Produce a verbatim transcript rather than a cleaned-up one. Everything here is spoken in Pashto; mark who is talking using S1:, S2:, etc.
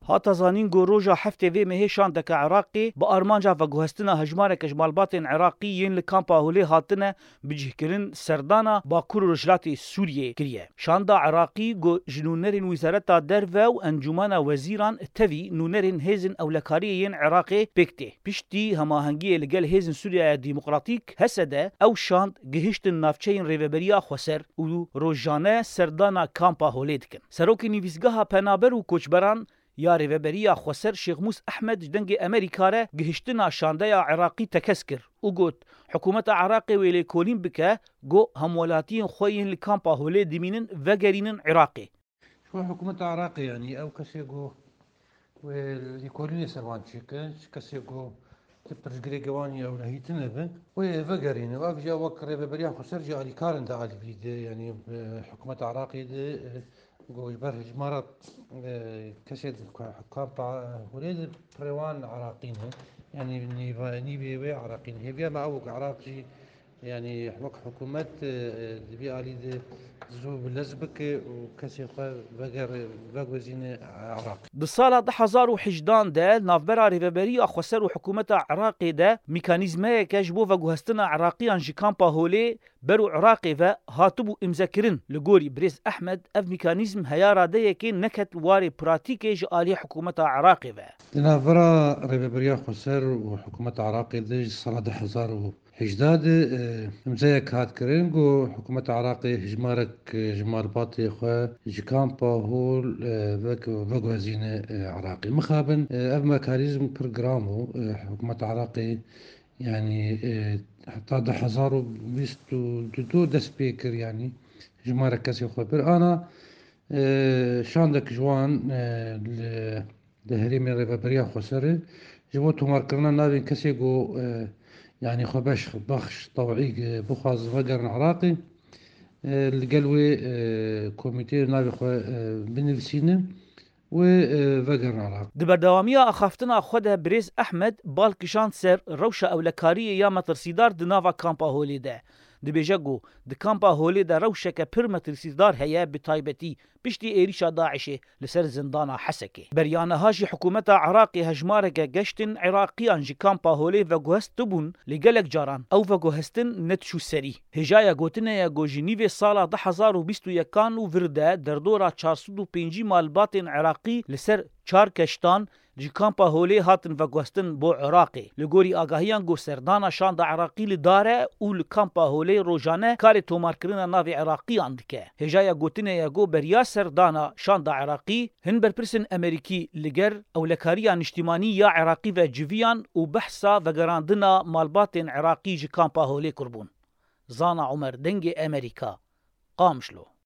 S1: هاتا زانین گو روژا هفته وی مهشان دک عراقی با آرمانجا و گوهستنا هجمارک جمالبات عراقی ین لکامپا هولی هاتنه بجهکرین سردانا با کور رجلات سوریه کریه. شاندا عراقی گو جنونرین وزارتا درو و انجمان وزیران توی نونرین هیزن اولکاری ین عراقی پکته. پشتی هماهنگی لگل هیزن سوریه دموکراتیک حسده او شاند گهشت نافچین ریوبریا خسر و روجانه سردانا کامپا هولی دکن. سروک نویسگاه پنابر و کوچبران یا ریوبریا خسر شیخ موس احمد جدنگ امریکاره گهشتنا شانده عراقی تکسکر او گوت حکومت عراقی ویلی کولین بکه گو همولاتین خوین لکامپا هولی دمینن وگرینن عراقی.
S2: شو حكومة عراقي يعني أو كسيجو واليكولين سروان شيكش كسيجو تبرج جريجواني أو لهيتنا به وفجرين وأفجا وكر ببريا خسرجا على كارن ده على بيد يعني حكومة عراقي ده جو يبرج مرات كسيد حكام تاع ولاد بريوان عراقيين يعني نيفا نيفي عراقيين هي بيا ما أوك عراقي يعني حكومة حكومات دبي علي زو بلزبك وكسي بقر بقوزين عراق.
S1: بسالة ده هزار وحجدان ده نافبرا ريفبري أخسر وحكومة عراقي ده ميكانيزمه كجبو وجهستنا عراقيا جيكامبا هولي برو عراقي و هاتبو امزكرن لغوري بريز أحمد اف ميكانيزم هيارا ده يكي نكت واري براتيكي جالي حكومة عراقي و
S2: نافبرا ريفبري أخسر وحكومة عراقي ده صلاة ده هزار حجداد مزيك هات كرينجو حكومة عراقي هجمارك جمال باطي خو جكامبا هول فك فغوزين عراقي مخابن اف ميكانيزم برنامو حكومة عراقي يعني حتى ده حزارو بيستو دو ده سبيكر يعني جمارك كاسي خو بر انا شاندك جوان لهريمي ريفابريا خسري جبوتو ماركرنا نابين كاسي جو يعني خبش بخش طوعي بخاز فقر عراقي القلوي كوميتي نابي خو بنفسينا وفقر عراقي.
S1: دبردوامية أخافتنا خودها بريز أحمد بالكشان سر روشة أولكارية يا مترسيدار دنافا كامبا هولي ده. دبيجاگو د کامپا هولی دا روشک پرمترسیدار هيا بتايبتي بشتي ايريشا داعشه لسر زندانا حسكي بريانه هاجي حكومة عراقي هجمارك گشتن عراقيان جي كامپا هولی و گوهستبون لگلك جاران او و گوهستن نتشو سري هجايا گوتنه يا گو جنيف سالا ده هزار و بیست و یکان و ورده در دورا چهارصد و پنج مالبات عراقي لسر چار کشتان جی کامپا هولی هاتن و گوستن بو عراقی لگوری آگاهیان گو سردانا شاند عراقی لداره او لکامپا هولی روجانه کاری تومار کرنا ناوی عراقی اندکه هجایا گوتنه یا گو بریا سردانا شاند عراقی هن برپرسن امریکی لگر او لکاریان اجتماعی یا عراقی و جویان و بحثا و گراندنا مالبات عراقی جی کامپا هولی کربون. زانا عمر دنگ امریکا قامشلو.